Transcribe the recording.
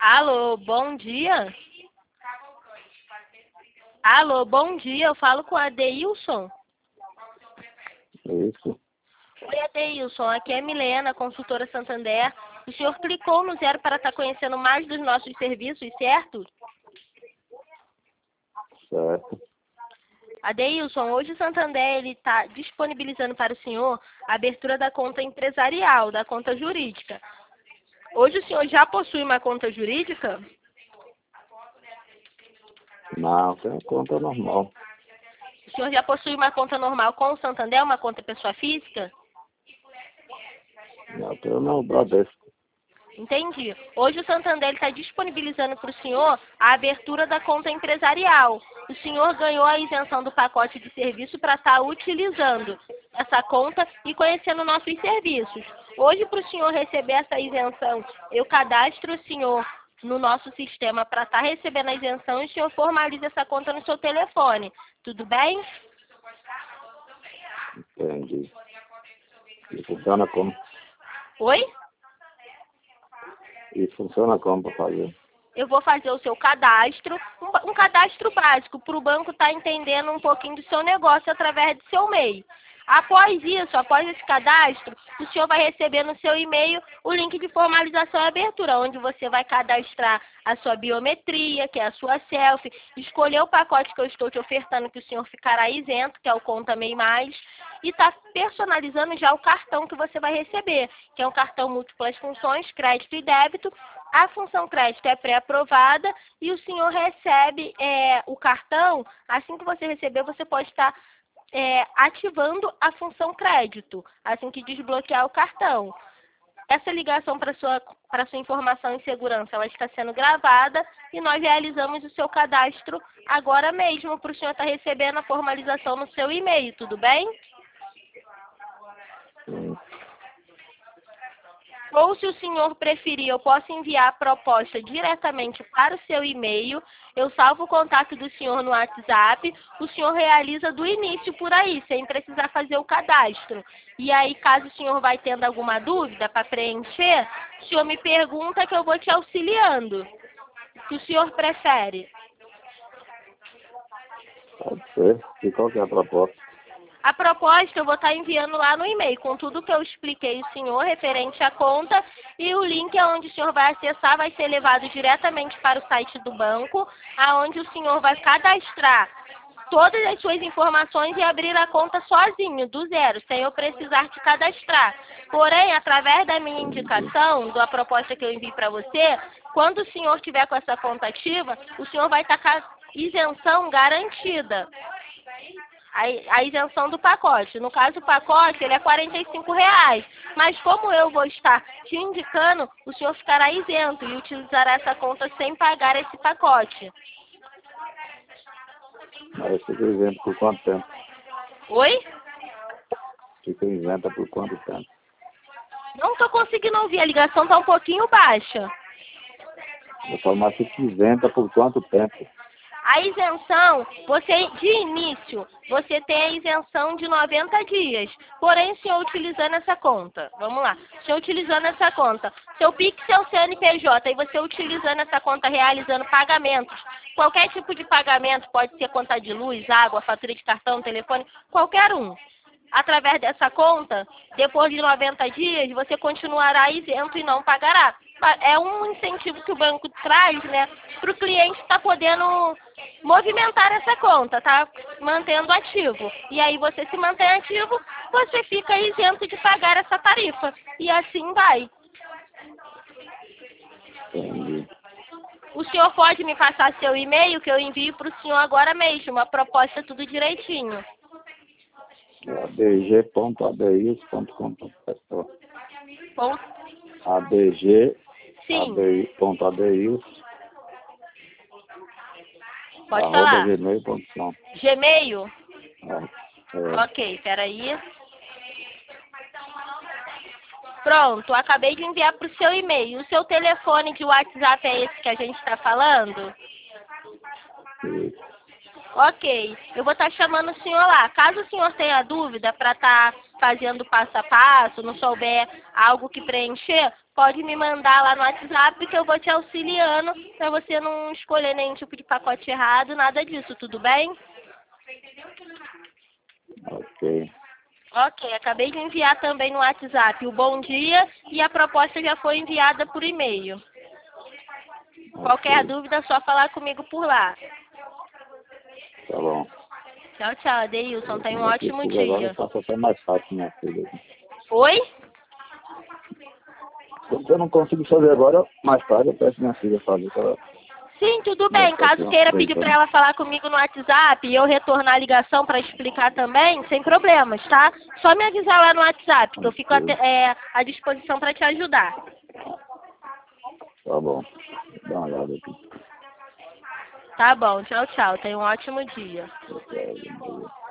Alô, bom dia. Alô, bom dia. Eu falo com a Adeilson. Isso. Oi, Adeilson. Aqui é a Milena, consultora Santander. O senhor clicou no 0 para estar conhecendo mais dos nossos serviços, certo? Certo. Adeilson, hoje o Santander está disponibilizando para o senhor a abertura da conta empresarial, da conta jurídica. Hoje o senhor já possui uma conta jurídica? Não, tem conta normal. O senhor já possui uma conta normal com o Santander, uma conta pessoa física? Não, tenho no Bradesco. Entendi. Hoje o Santander está disponibilizando para o senhor a abertura da conta empresarial. O senhor ganhou a isenção do pacote de serviço para estar utilizando essa conta e conhecendo nossos serviços. Hoje, para o senhor receber essa isenção, eu cadastro o senhor no nosso sistema para estar recebendo a isenção e o senhor formaliza essa conta no seu telefone. Tudo bem? Entendi. E funciona como? Oi? E funciona como para fazer? Eu vou fazer o seu cadastro, um cadastro básico, para o banco estar entendendo um pouquinho do seu negócio através do seu e-mail. Após isso, após esse cadastro, o senhor vai receber no seu e-mail o link de formalização e abertura, onde você vai cadastrar a sua biometria, que é a sua selfie, escolher o pacote que eu estou te ofertando, que o senhor ficará isento, que é o Conta MEI Mais, e está personalizando já o cartão que você vai receber, que é um cartão múltiplas funções, crédito e débito. A função crédito é pré-aprovada e o senhor recebe o cartão. Assim que você receber, você pode estar ativando a função crédito, assim que desbloquear o cartão. Essa ligação para sua informação e segurança, ela está sendo gravada e nós realizamos o seu cadastro agora mesmo para o senhor estar recebendo a formalização no seu e-mail, tudo bem? Sim. Ou, se o senhor preferir, eu posso enviar a proposta diretamente para o seu e-mail. Eu salvo o contato do senhor no WhatsApp. O senhor realiza do início por aí, sem precisar fazer o cadastro. E aí, caso o senhor vai tendo alguma dúvida para preencher, o senhor me pergunta que eu vou te auxiliando. O que o senhor prefere? Pode ser. E qual que é a proposta? A proposta eu vou estar enviando lá no e-mail, com tudo que eu expliquei ao senhor referente à conta, e o link aonde o senhor vai acessar vai ser levado diretamente para o site do banco, aonde o senhor vai cadastrar todas as suas informações e abrir a conta sozinho, do zero, sem eu precisar te cadastrar. Porém, através da minha indicação, da proposta que eu envio para você, quando o senhor tiver com essa conta ativa, o senhor vai estar com a isenção garantida. A isenção do pacote. No caso, o pacote ele é R$ 45, mas como eu vou estar te indicando, o senhor ficará isento e utilizará essa conta sem pagar esse pacote. Mas fica isento por quanto tempo? Oi? Fica isenta por quanto tempo? Não estou conseguindo ouvir, a ligação está um pouquinho baixa. Eu falo, mas fica isenta por quanto tempo? A isenção, de início, você tem a isenção de 90 dias. Porém, se eu utilizando essa conta, vamos lá, se eu utilizando essa conta, seu Pix é o CNPJ, e você utilizando essa conta realizando pagamentos, qualquer tipo de pagamento, pode ser conta de luz, água, fatura de cartão, telefone, qualquer um. Através dessa conta, depois de 90 dias, você continuará isento e não pagará. É um incentivo que o banco traz, né, para o cliente estar podendo movimentar essa conta, tá mantendo ativo. E aí você se mantém ativo, você fica isento de pagar essa tarifa. E assim vai. Entendi. O senhor pode me passar seu e-mail que eu envio para o senhor agora mesmo, a proposta tudo direitinho. É adg.adeils.com.br. Ponto. Sim. adg.adeils. Pode falar. @gmail.com. Gmail? É. Ok, peraí. Pronto, acabei de enviar para o seu e-mail. O seu telefone de WhatsApp é esse que a gente está falando? Isso. Ok, eu vou estar chamando o senhor lá. Caso o senhor tenha dúvida para estar fazendo passo a passo, não souber algo que preencher, pode me mandar lá no WhatsApp que eu vou te auxiliando para você não escolher nenhum tipo de pacote errado, nada disso, tudo bem? Ok. Ok, acabei de enviar também no WhatsApp o bom dia e a proposta já foi enviada por e-mail. Qualquer Ok. dúvida é só falar comigo por lá. Tá bom. Tchau, tchau, Adeilson. Tenha um Eu ótimo preciso agora, eu dia. faço até mais fácil minha filha. Oi? Se eu não consigo fazer agora, mais tarde eu peço minha filha fazer, que ela Sim, tudo vai bem. ficar aqui Caso uma queira pedir para aproveitando. ela falar comigo no WhatsApp e eu retornar a ligação para explicar também, sem problemas, tá? Só me avisar lá no WhatsApp, que eu fico Ok. à disposição para te ajudar. Tá bom. Dá uma olhada aqui. Tá bom, tchau, tchau. Tenha um ótimo dia. Ok, bom dia.